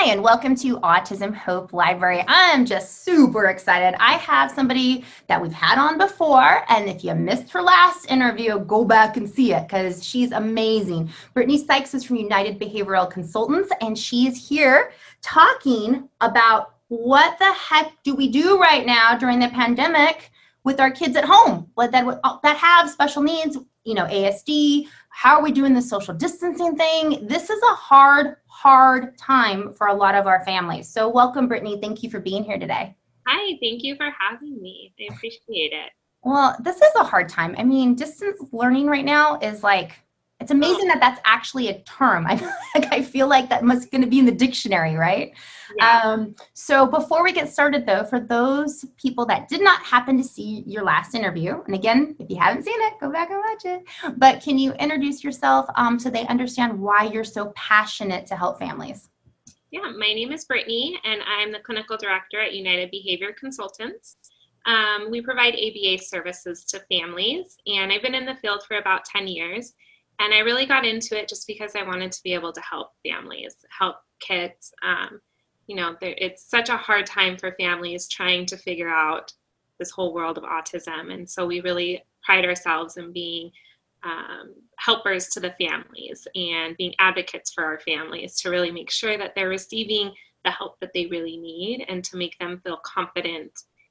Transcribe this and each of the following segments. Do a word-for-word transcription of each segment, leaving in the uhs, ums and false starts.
Hi, and welcome to Autism Hope Library. I'm just super excited. I have somebody that we've had on before, and if you missed her last interview, go back and see it because she's amazing. Brittany Sykes is from United Behavioral Consultants, and she's here talking about what the heck do we do right now during the pandemic with our kids at home what that, that have special needs, you know, A S D. How are we doing the social distancing thing? This is a hard, hard time for a lot of our families. So welcome, Brittany. Thank you for being here today. Hi, thank you for having me. I appreciate it. Well, this is a hard time. I mean, distance learning right now is like, it's amazing Oh, that that's actually a term. I, like, I feel like that must going to be in the dictionary, right? yeah. Um, so before we get started, though, for those people that did not happen to see your last interview, and again, if you haven't seen it, go back and watch it. But can you introduce yourself um, so they understand why you're so passionate to help families? Yeah, my name is Brittany, and I'm the clinical director at United Behavior Consultants. Um, we provide A B A services to families, and I've been in the field for about ten years. And I really got into it just because I wanted to be able to help families, help kids. Um, you know, it's such a hard time for families trying to figure out this whole world of autism. And so we really pride ourselves in being um, helpers to the families and being advocates for our families to really make sure that they're receiving the help that they really need and to make them feel confident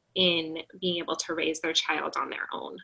in being able to raise their child on their own.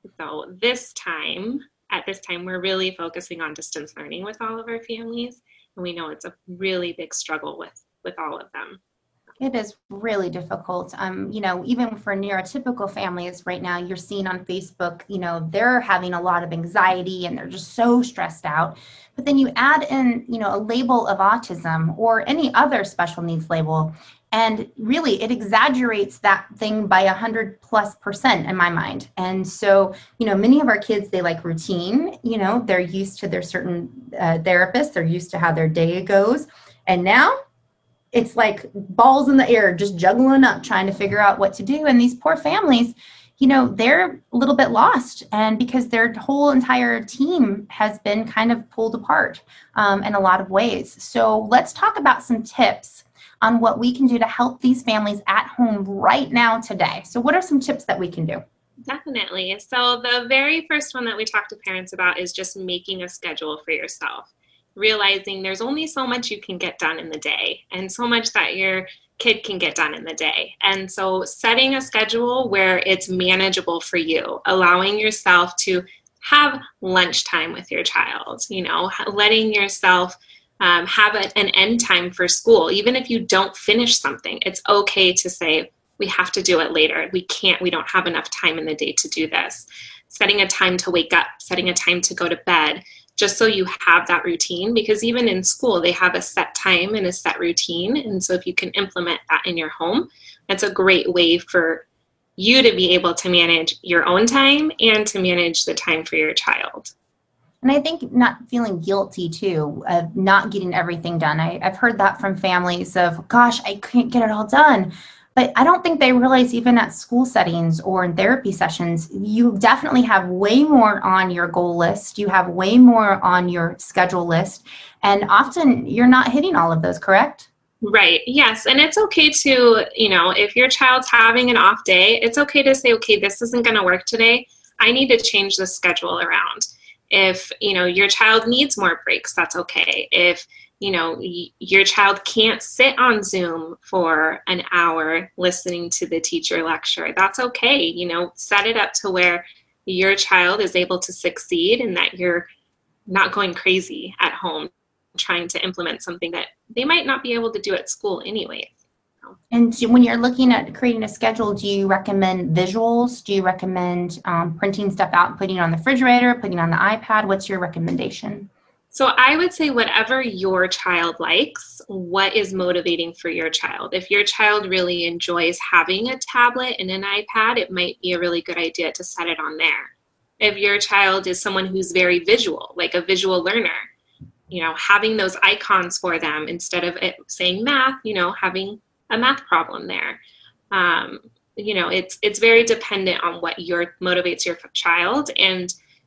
So this time, at this time, we're really focusing on distance learning with all of our families. And we know it's a really big struggle with, with all of them. It is really difficult. Um, you know, even for neurotypical families right now, you're seeing on Facebook, you know, they're having a lot of anxiety and they're just so stressed out. But then you add in, you know, a label of autism or any other special needs label, and really it exaggerates that thing by a hundred plus percent in my mind. And so, you know, many of our kids, they like routine, you know, they're used to their certain uh, therapists, they're used to how their day goes. And now it's like balls in the air, just juggling up, trying to figure out what to do. And these poor families, you know, they're a little bit lost. And because their whole entire team has been kind of pulled apart um, in a lot of ways. So let's talk about some tips on what we can do to help these families at home right now today. So what are some tips that we can do? Definitely. So the very first one that we talk to parents about is just making a schedule for yourself. Realizing there's only so much you can get done in the day and so much that your kid can get done in the day. And so setting a schedule where it's manageable for you, allowing yourself to have lunchtime with your child, you know, letting yourself um, have a, an end time for school. Even if you don't finish something, it's okay to say, we have to do it later. We can't, we don't have enough time in the day to do this. Setting a time to wake up, setting a time to go to bed, just so you have that routine, because even in school, they have a set time and a set routine. And so if you can implement that in your home, that's a great way for you to be able to manage your own time and to manage the time for your child. And I think not feeling guilty too, of not getting everything done. I, I've heard that from families of, gosh, I couldn't get it all done. But I don't think they realize even at school settings or in therapy sessions, you definitely have way more on your goal list. You have way more on your schedule list. And often you're not hitting all of those, correct? Right. Yes. And it's okay to, you know, if your child's having an off day, it's okay to say, okay, this isn't going to work today. I need to change the schedule around. If, you know, your child needs more breaks, that's okay. If you know, y- your child can't sit on Zoom for an hour listening to the teacher lecture, that's okay. You know, set it up to where your child is able to succeed and that you're not going crazy at home trying to implement something that they might not be able to do at school anyway. And do, when you're looking at creating a schedule, do you recommend visuals? Do you recommend um, printing stuff out and putting it on the refrigerator, putting it on the iPad? What's your recommendation? So I would say whatever your child likes, what is motivating for your child. If your child really enjoys having a tablet and an iPad, it might be a really good idea to set it on there. If your child is someone who's very visual, like a visual learner, you know, having those icons for them instead of it saying math, you know, having a math problem there. Um, you know, it's it's very dependent on what your motivates your child. And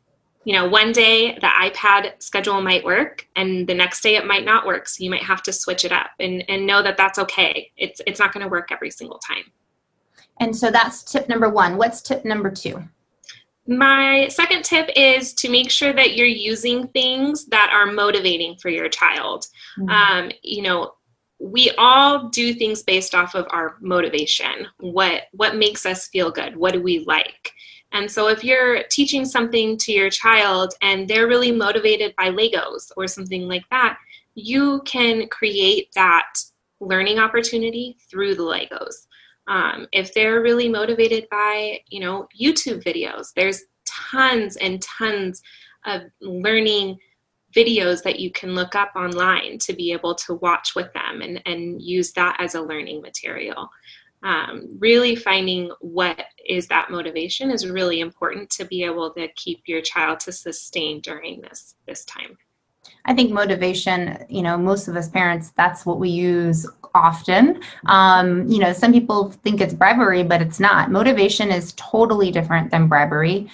You know, one day the iPad schedule might work and the next day it might not work. So you might have to switch it up and, and know that that's okay. It's, it's not going to work every single time. And so that's tip number one. What's tip number two? My second tip is to make sure that you're using things that are motivating for your child. Mm-hmm. Um, you know, we all do things based off of our motivation. What, what makes us feel good? What do we like? And so if you're teaching something to your child and they're really motivated by Legos or something like that, you can create that learning opportunity through the Legos. Um, if they're really motivated by, you know, YouTube videos, there's tons and tons of learning videos that you can look up online to be able to watch with them and, and use that as a learning material. Um, really finding what is that motivation is really important to be able to keep your child to sustain during this, this time. I think motivation, you know, most of us parents, that's what we use often. Um, you know, some people think it's bribery, but it's not. Motivation is totally different than bribery.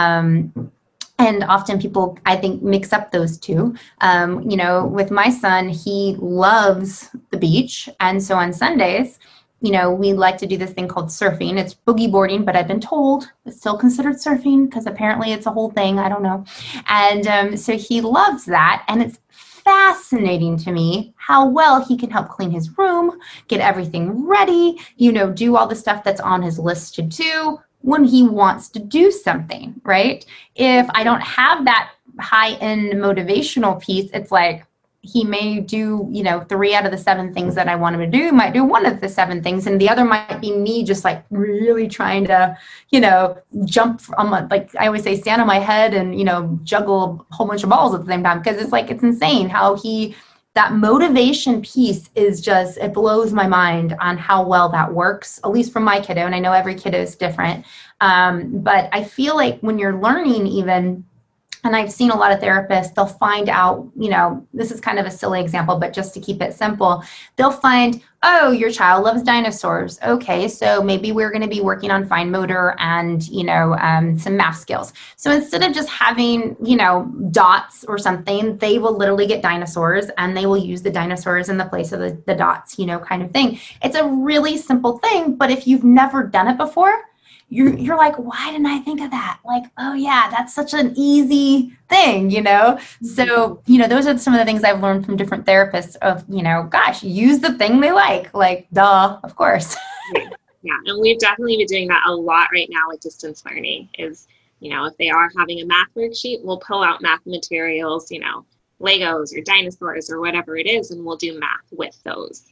Um, and often people, I think, mix up those two. Um, you know, with my son, he loves the beach. And so on Sundays, you know, we like to do this thing called surfing. It's boogie boarding, but I've been told it's still considered surfing because apparently it's a whole thing. I don't know. And um, so he loves that. And it's fascinating to me how well he can help clean his room, get everything ready, you know, do all the stuff that's on his list to do when he wants to do something, right? If I don't have that high-end motivational piece, it's like, he may do, you know, three out of the seven things that I want him to do, might do one of the seven things. And the other might be me just like really trying to, you know, jump from, like I always say, stand on my head and, you know, juggle a whole bunch of balls at the same time. Because it's like, it's insane how he, that motivation piece is just, it blows my mind on how well that works, at least for my kiddo. And I know every kiddo is different. Um, but I feel like when you're learning even, and I've seen a lot of therapists, they'll find out, you know, this is kind of a silly example, but just to keep it simple, they'll find, oh, your child loves dinosaurs. Okay, so maybe we're going to be working on fine motor and, you know, um, some math skills. So instead of just having, you know, dots or something, they will literally get dinosaurs and they will use the dinosaurs in the place of the, the dots, you know, kind of thing. It's a really simple thing, but if you've never done it before, You're, you're like, why didn't I think of that? Like, oh yeah, that's such an easy thing, you know? So, you know, those are some of the things I've learned from different therapists of, you know, gosh, use the thing they like, like, duh, of course. Yeah, and we've definitely been doing that a lot right now with distance learning is, you know, if they are having a math worksheet, we'll pull out math materials, you know, Legos or dinosaurs or whatever it is, and we'll do math with those.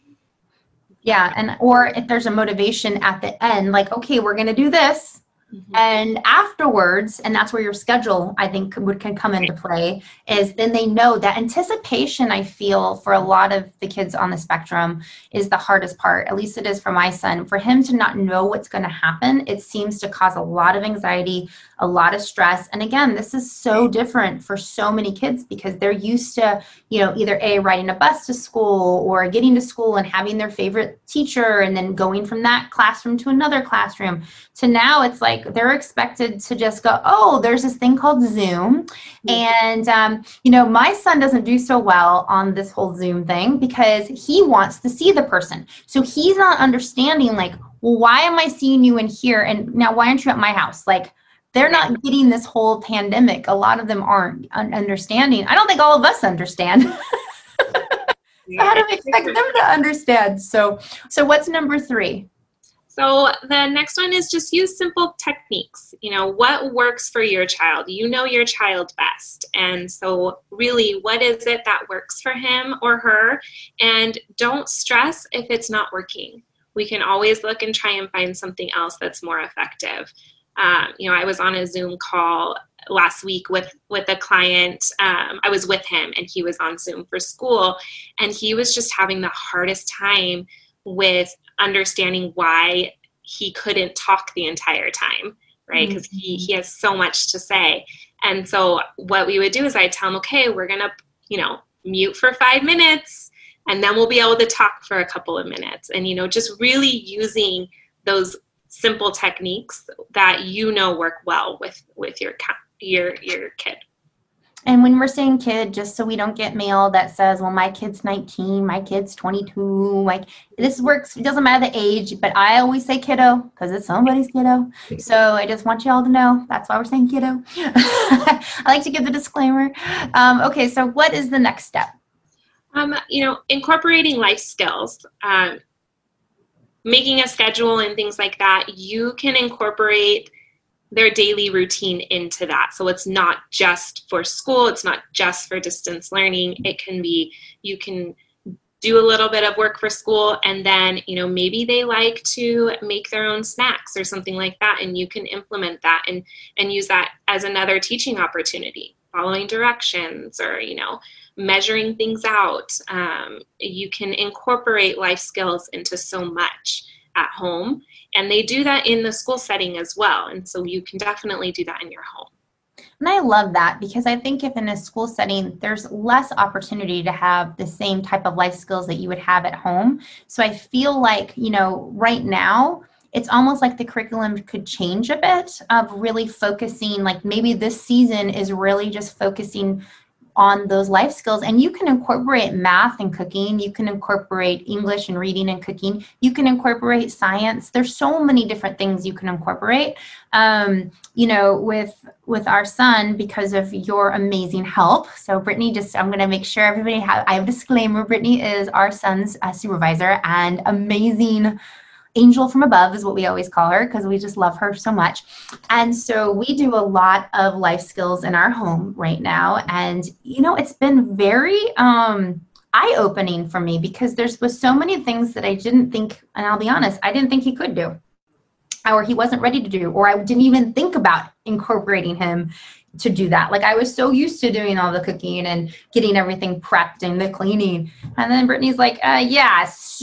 Yeah, and or if there's a motivation at the end, like, okay, we're going to do this, mm-hmm. and afterwards, and that's where your schedule, I think, would can come into play, is then they know that anticipation, I feel, for a lot of the kids on the spectrum is the hardest part. At least it is for my son. For him to not know what's going to happen, it seems to cause a lot of anxiety, a lot of stress. And again, this is so different for so many kids because they're used to, you know, either A, riding a bus to school or getting to school and having their favorite teacher and then going from that classroom to another classroom to now it's like they're expected to just go, oh, there's this thing called Zoom. Mm-hmm. And, um, you know, my son doesn't do so well on this whole Zoom thing because he wants to see the person. So he's not understanding like, well, why am I seeing you in here? And now why aren't you at my house? Like, they're not getting this whole pandemic. A lot of them aren't understanding. I don't think all of us understand. So how do we expect them to understand? So, so what's number three? So the next one is just use simple techniques. You know, what works for your child? You know your child best. And so really, what is it that works for him or her? And don't stress if it's not working. We can always look and try and find something else that's more effective. Um, you know, I was on a Zoom call last week with, with a client. Um, I was with him and he was on Zoom for school and he was just having the hardest time with understanding why he couldn't talk the entire time, right? Because mm-hmm. he, he has so much to say. And so what we would do is I'd tell him, okay, we're going to, you know, mute for five minutes and then we'll be able to talk for a couple of minutes. And, you know, just really using those simple techniques that you know work well with with your your your kid. And when we're saying kid, just so we don't get mail that says, well, my kid's nineteen, my kid's twenty-two, like this works, it doesn't matter the age, but I always say kiddo because it's somebody's kiddo. So I just want you all to know that's why we're saying kiddo. I like to give the disclaimer. Um, okay, so what is the next step? Um, you know, incorporating life skills, um, making a schedule and things like that, you can incorporate their daily routine into that. So it's not just for school, it's not just for distance learning. It can be, you can do a little bit of work for school, and then, you know, maybe they like to make their own snacks or something like that, and you can implement that and, and use that as another teaching opportunity, following directions or, you know, measuring things out. Um, you can incorporate life skills into so much at home, and they do that in the school setting as well. And so you can definitely do that in your home. And I love that, because I think if in a school setting, there's less opportunity to have the same type of life skills that you would have at home. So I feel like, you know, right now, it's almost like the curriculum could change a bit of really focusing, like maybe this season is really just focusing on those life skills. And you can incorporate math and cooking. You can incorporate English and reading and cooking. You can incorporate science. There's so many different things you can incorporate. Um, you know, with with our son, because of your amazing help. So Brittany, just I'm going to make sure everybody have, I have a disclaimer. Brittany is our son's uh, supervisor and amazing angel from above is what we always call her, because we just love her so much. And so we do a lot of life skills in our home right now. And, you know, it's been very um, eye-opening for me, because there's was so many things that I didn't think, and I'll be honest, I didn't think he could do, or he wasn't ready to do, or I didn't even think about incorporating him to do that. Like I was so used to doing all the cooking and getting everything prepped and the cleaning. And then Brittany's like, uh, yeah,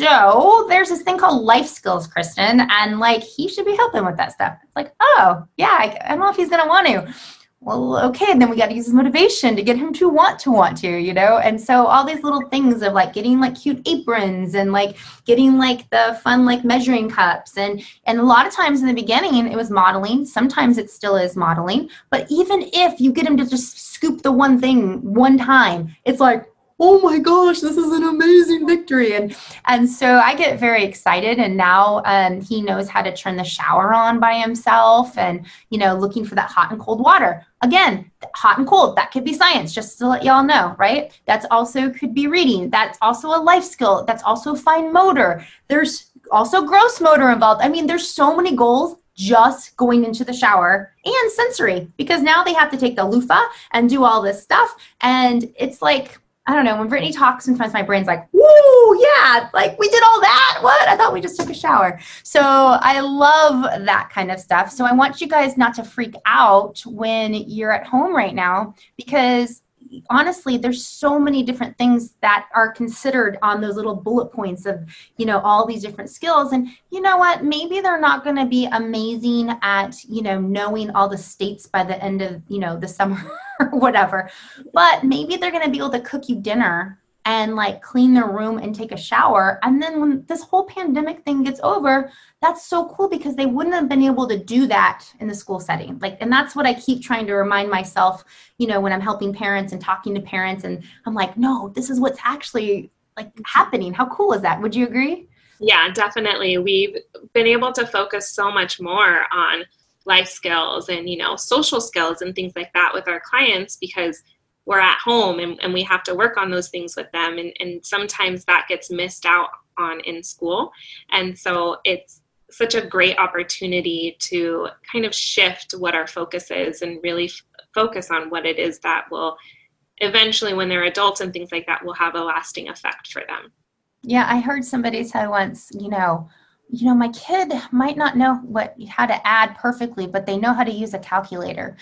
so there's this thing called life skills, Kristen. And like, he should be helping with that stuff. It's like, oh yeah, I, I don't know if he's going to want to. Well, okay, and then we got to use his motivation to get him to want to want to, you know? And so all these little things of like getting like cute aprons and like getting like the fun like measuring cups. And, and a lot of times in the beginning, it was modeling. Sometimes it still is modeling. But even if you get him to just scoop the one thing one time, it's like, oh my gosh, this is an amazing victory. And and so I get very excited. And now um, he knows how to turn the shower on by himself and, you know, looking for that hot and cold water. Again, hot and cold, that could be science, just to let y'all know, right? That's also could be reading. That's also a life skill. That's also fine motor. There's also gross motor involved. I mean, there's so many goals just going into the shower, and sensory, because now they have to take the loofah and do all this stuff. And it's like, I don't know, when Brittany talks, sometimes my brain's like, woo, yeah, like we did all that. What? I thought we just took a shower. So I love that kind of stuff. So I want you guys not to freak out when you're at home right now, because honestly, there's so many different things that are considered on those little bullet points of, you know, all these different skills. And you know what, maybe they're not going to be amazing at, you know, knowing all the states by the end of, you know, the summer or whatever, but maybe they're going to be able to cook you dinner and like clean their room and take a shower. And then when this whole pandemic thing gets over, that's so cool, because they wouldn't have been able to do that in the school setting. Like, and that's what I keep trying to remind myself, you know, when I'm helping parents and talking to parents, and I'm like, no, this is what's actually like happening. How cool is that? Would you agree? Yeah, definitely. We've been able to focus so much more on life skills and, you know, social skills and things like that with our clients, because we're at home and, and we have to work on those things with them. And, and sometimes that gets missed out on in school. And so it's such a great opportunity to kind of shift what our focus is and really f- focus on what it is that will eventually, when they're adults and things like that, will have a lasting effect for them. Yeah, I heard somebody say once, you know, you know, my kid might not know what how to add perfectly, but they know how to use a calculator.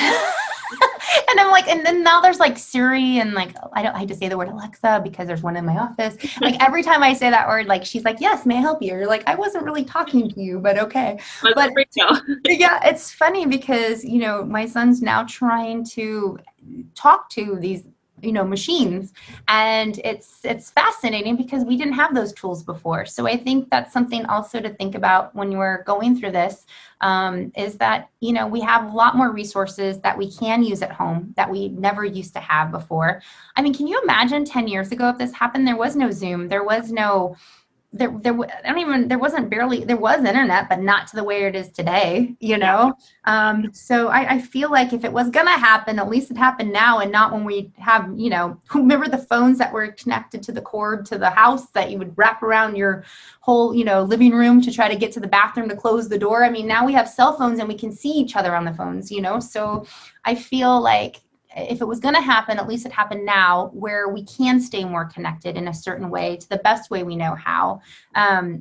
And I'm like, and then now there's like Siri and like, I don't I hate to say the word Alexa because there's one in my office. Like every time I say that word, like she's like, yes, may I help you? You're like, I wasn't really talking to you, but okay. But yeah, it's funny because, you know, my son's now trying to talk to these you know, machines. And it's it's fascinating because we didn't have those tools before. So I think that's something also to think about when you're going through this, um, is that, you know, we have a lot more resources that we can use at home that we never used to have before. I mean, can you imagine ten years ago if this happened? There was no Zoom, there was no there, there, I don't even, there wasn't barely, there was internet, but not to the way it is today, you know? Um, so I, I feel like if it was going to happen, at least it happened now and not when we have, you know, remember the phones that were connected to the cord to the house that you would wrap around your whole, you know, living room to try to get to the bathroom to close the door. I mean, now we have cell phones and we can see each other on the phones, you know? So I feel like if it was going to happen, at least it happened now where we can stay more connected in a certain way to the best way we know how. Um,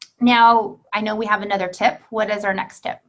now, I know we have another tip. What is our next tip?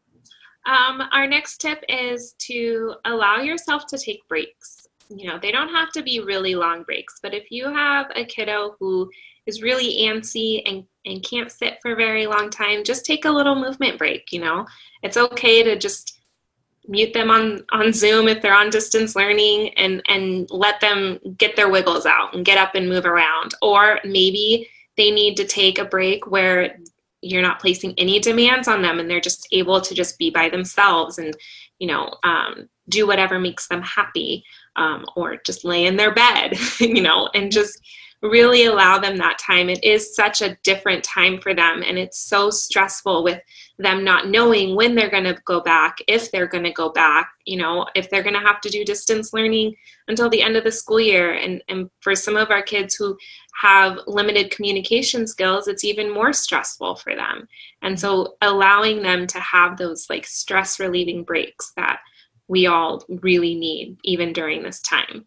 Um, our next tip is to allow yourself to take breaks. You know, they don't have to be really long breaks, but if you have a kiddo who is really antsy and, and can't sit for a very long time, just take a little movement break. You know, it's okay to just mute them on, on Zoom if they're on distance learning and, and let them get their wiggles out and get up and move around. Or maybe they need to take a break where you're not placing any demands on them and they're just able to just be by themselves and, you know, um, do whatever makes them happy, um, or just lay in their bed, you know, and just really allow them that time. It is such a different time for them. And it's so stressful with them not knowing when they're going to go back, if they're going to go back, you know, if they're going to have to do distance learning until the end of the school year. And, and for some of our kids who have limited communication skills, it's even more stressful for them. And so allowing them to have those like stress relieving breaks that we all really need, even during this time.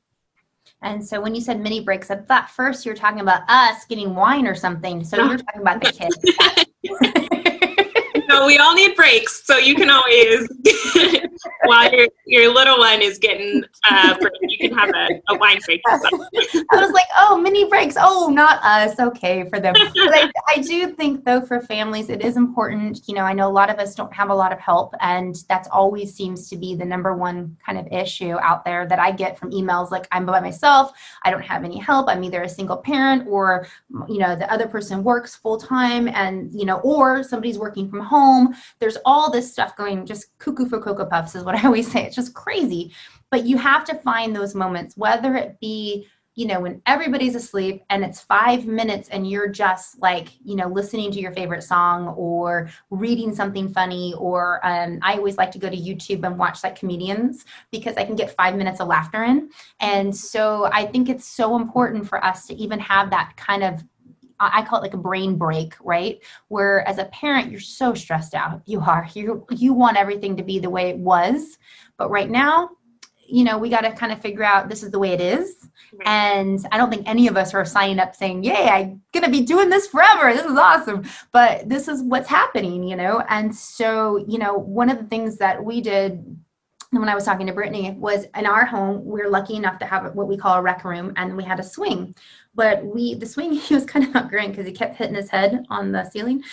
And so when you said mini breaks, I thought first you were talking about us getting wine or something. So you're talking about the kids. No, we all need breaks. So you can always, while your your little one is getting uh, break, you can have a, a wine break. I was like, oh, mini breaks. Oh, not us. Okay, for them. But I, I do think, though, for families, it is important. You know, I know a lot of us don't have a lot of help, and that's always seems to be the number one kind of issue out there that I get from emails like, I'm by myself. I don't have any help. I'm either a single parent or, you know, the other person works full time and, you know, or somebody's working from home. There's all this stuff going just cuckoo for Cocoa Puffs is what I always say. It's just crazy. But you have to find those moments, whether it be, you know, when everybody's asleep and it's five minutes and you're just like, you know, listening to your favorite song or reading something funny, or um, I always like to go to YouTube and watch like comedians because I can get five minutes of laughter in. And so I think it's so important for us to even have that kind of, I call it like a brain break, right? Where as a parent, you're so stressed out. You are, you you want everything to be the way it was. But right now, you know, we got to kind of figure out this is the way it is. Right. And I don't think any of us are signing up saying, yay, I'm going to be doing this forever. This is awesome. But this is what's happening, you know? And so, you know, one of the things that we did when I was talking to Brittany was in our home, we were lucky enough to have what we call a rec room, and we had a swing. But we, the swing, he was kind of not great because he kept hitting his head on the ceiling.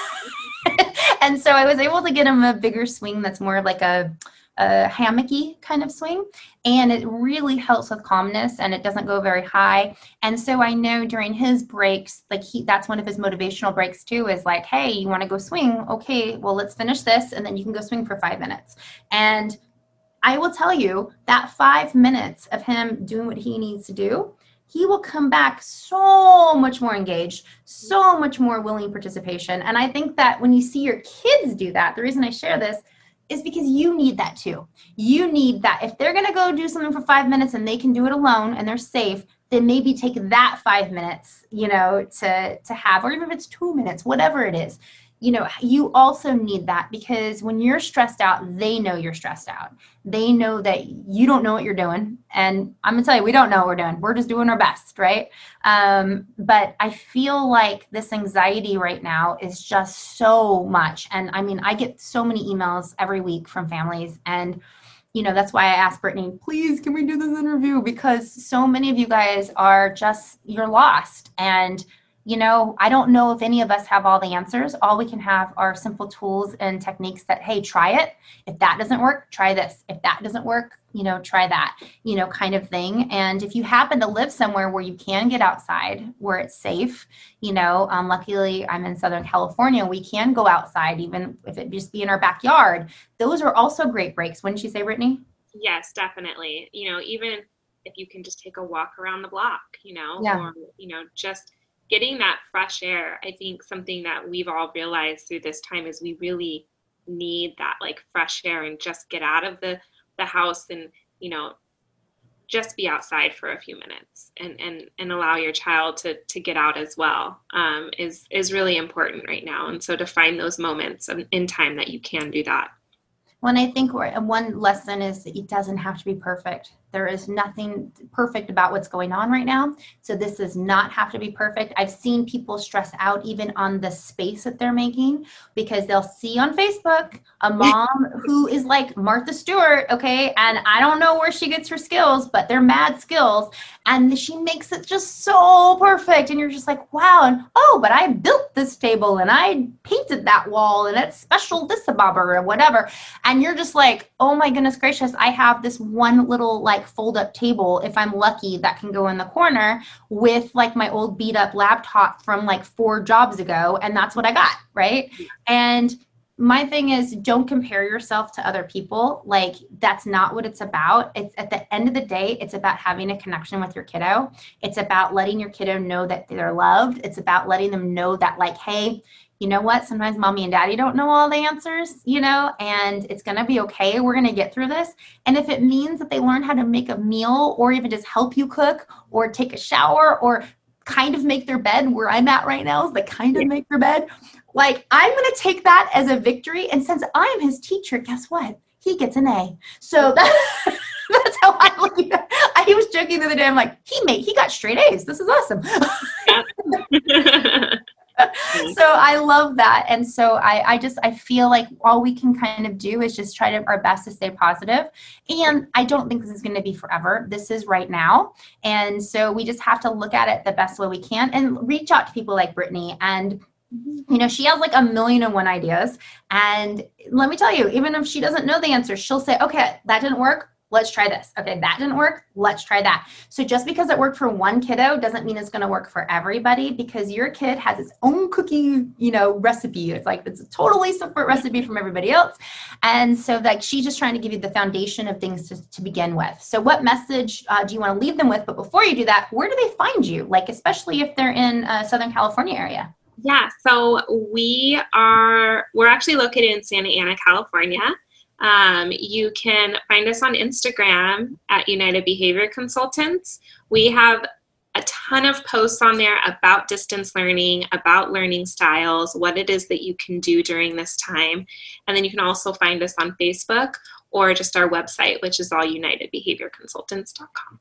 And so I was able to get him a bigger swing that's more like a, a hammocky kind of swing. And it really helps with calmness, and it doesn't go very high. And so I know during his breaks, like he, that's one of his motivational breaks too, is like, hey, you want to go swing? Okay, well, let's finish this. And then you can go swing for five minutes. And I will tell you that five minutes of him doing what he needs to do, he will come back so much more engaged, so much more willing participation. And I think that when you see your kids do that, the reason I share this is because you need that too. You need that. If they're going to go do something for five minutes and they can do it alone and they're safe, then maybe take that five minutes, you know, to, to have, or even if it's two minutes, whatever it is. You know, you also need that, because when you're stressed out, they know you're stressed out. They know that you don't know what you're doing. And I'm going to tell you, we don't know what we're doing. We're just doing our best, right? Um, but I feel like this anxiety right now is just so much. And I mean, I get so many emails every week from families. And, you know, that's why I asked Brittany, please, can we do this interview? Because so many of you guys are just, you're lost. And you know, I don't know if any of us have all the answers. All we can have are simple tools and techniques that, hey, try it. If that doesn't work, try this. If that doesn't work, you know, try that, you know, kind of thing. And if you happen to live somewhere where you can get outside, where it's safe, you know, um, luckily I'm in Southern California, we can go outside, even if it just be in our backyard. Those are also great breaks. Wouldn't you say, Brittany? Yes, definitely. You know, even if you can just take a walk around the block, you know, Yeah. or, you know, just getting that fresh air. I think something that we've all realized through this time is we really need that like fresh air and just get out of the, the house and, you know, just be outside for a few minutes and, and, and allow your child to, to get out as well, um, is, is really important right now. And so to find those moments in time that you can do that. Well, and I think we're, one lesson is that it doesn't have to be perfect. There is nothing perfect about what's going on right now. So this does not have to be perfect. I've seen people stress out even on the space that they're making because they'll see on Facebook a mom who is like Martha Stewart, okay? And I don't know where she gets her skills, but they're mad skills. And she makes it just so perfect. And you're just like, wow. And oh, but I built this table and I painted that wall and it's special this bobber or whatever. And you're just like, oh my goodness gracious, I have this one little like fold up table, if I'm lucky, that can go in the corner with like my old beat up laptop from like four jobs ago. And that's what I got, right? And my thing is, don't compare yourself to other people. Like, that's not what it's about. It's at the end of the day, it's about having a connection with your kiddo. It's about letting your kiddo know that they're loved. It's about letting them know that like, hey, you know what? Sometimes mommy and daddy don't know all the answers, you know, and it's going to be okay. We're going to get through this. And if it means that they learn how to make a meal or even just help you cook or take a shower or kind of make their bed, where I'm at right now is they kind of Yeah. make their bed. Like, I'm going to take that as a victory. And since I'm his teacher, guess what? He gets an A. So that, that's how I look at it. I was joking the other day. I'm like, he made, he got straight A's. This is awesome. Yeah. So I love that. And so I, I just, I feel like all we can kind of do is just try to our best to stay positive. And I don't think this is going to be forever. This is right now. And so we just have to look at it the best way we can and reach out to people like Brittany. And you know, she has like a million and one ideas. And let me tell you, even if she doesn't know the answer, she'll say, okay, that didn't work. Let's try this. Okay, that didn't work. Let's try that. So just because it worked for one kiddo doesn't mean it's going to work for everybody, because your kid has its own cookie, you know, recipe. It's like, it's a totally separate recipe from everybody else. And so like, she's just trying to give you the foundation of things to, to begin with. So what message uh, do you want to leave them with? But before you do that, where do they find you? Like, especially if they're in uh, Southern California area. Yeah, so we are, we're actually located in Santa Ana, California. Um, you can find us on Instagram at United Behavior Consultants. We have a ton of posts on there about distance learning, about learning styles, what it is that you can do during this time. And then you can also find us on Facebook or just our website, which is all united behavior consultants dot com.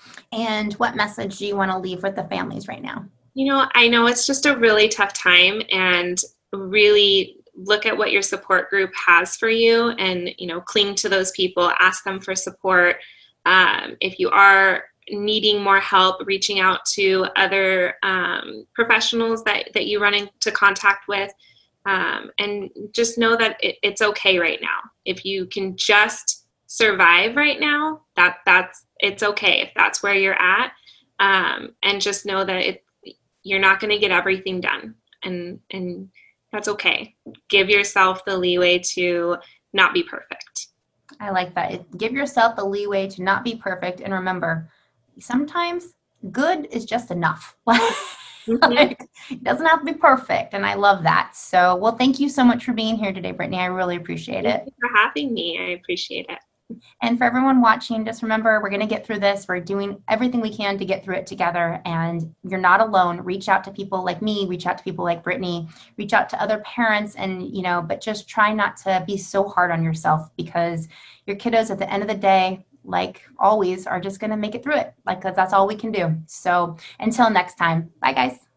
And what message do you want to leave with the families right now? You know, I know it's just a really tough time, and really look at what your support group has for you and, you know, cling to those people, ask them for support. Um, if you are needing more help, reaching out to other um, professionals that, that you run into contact with, um, and just know that it, it's okay right now. If you can just survive right now, that that's, it's okay if that's where you're at. Um, and just know that it, you're not going to get everything done, and, and that's okay. Give yourself the leeway to not be perfect. I like that. Give yourself the leeway to not be perfect. And remember, sometimes good is just enough. Mm-hmm. Like, it doesn't have to be perfect. And I love that. So, well, thank you so much for being here today, Brittany. I really appreciate Thank it. you for having me. I appreciate it. And for everyone watching, just remember, we're going to get through this. We're doing everything we can to get through it together. And you're not alone. Reach out to people like me, reach out to people like Brittany, reach out to other parents, and, you know, but just try not to be so hard on yourself, because your kiddos at the end of the day, like always, are just going to make it through it. Like, 'cause that's all we can do. So until next time, bye guys.